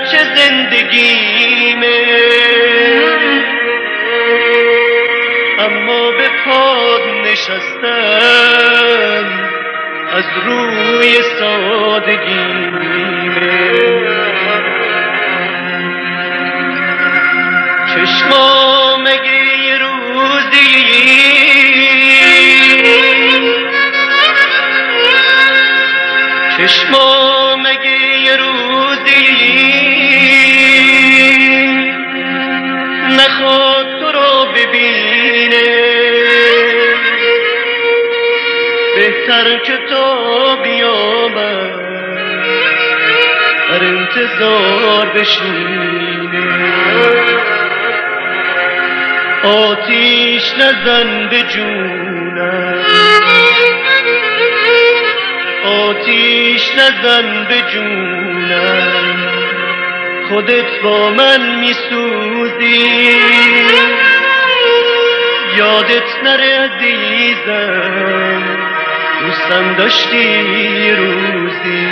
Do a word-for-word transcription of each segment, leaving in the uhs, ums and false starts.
چه زندگیمه، اما به پاد نشستم از روی سادگیمه. چشما مگه یه روزی چشما مگه یه روزی نخواد تو رو ببینه، بهتر که تو بیامد در انتظار بشینه. آتیش نزن به جونم، آتیش نزن به جونم، خودت با من میسوزی. یادت نره عزیزم دوستم داشتی یه روزی،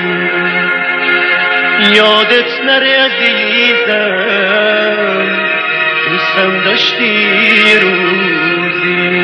یادت نره عزیزم دوستم داشتی یه روزی.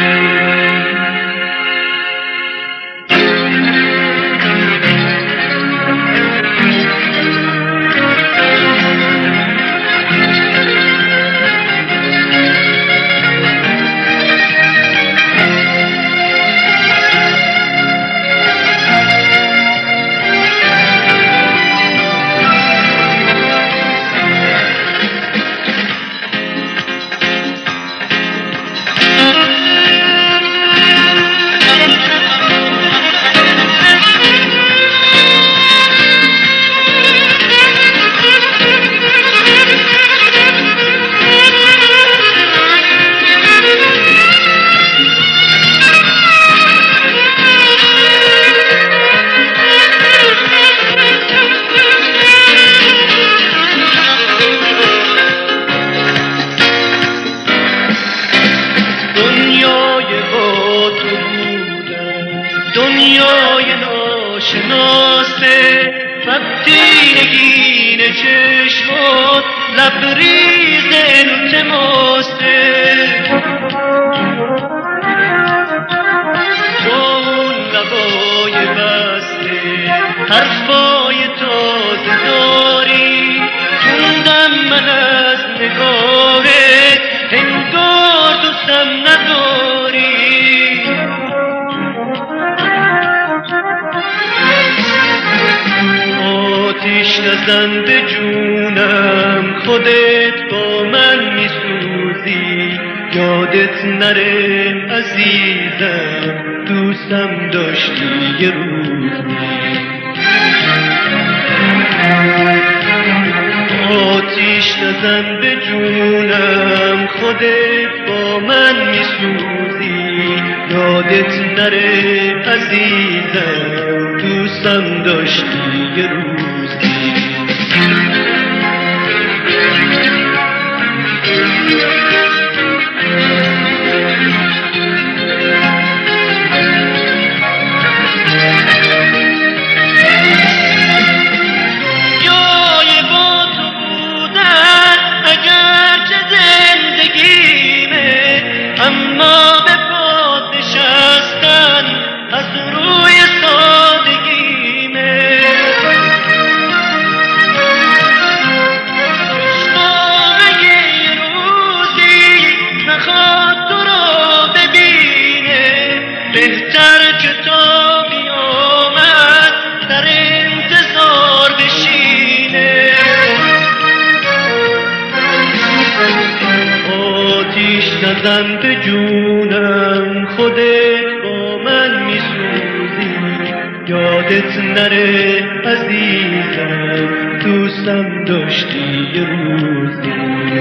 دنیای ناشناسه وقتی نگین چشمات لبریز التماسه، با اون لبای بسته حرفای تازه داری، خوندم من از نگاهت انگار دوستم نداری. آتیش نزن به جونم، خودت با من میسوزی. یادت نره عزیزم دوستم داشتی یه روزی. آتیش نزن به جونم، خودت با من میسوزی. یادت نره عزیزم دوستم داشتی یه روزی. اما به پاد نشستن از روی سادگیمه. شما یه روزی نخواد تو رو ببینه، بهتر که تو بیامد در انتظار بشینه. آتیش نزن به جونم، خودت با من میسوزی. یادت نره عزیزم دوستم داشتی یه روزی.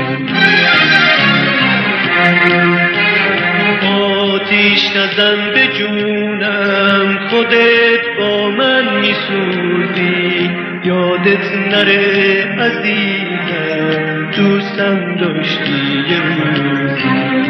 آتیش نزن به جونم، خودت با من میسوزی. یادت نره عزیزم دوستم داشتی یه روزی.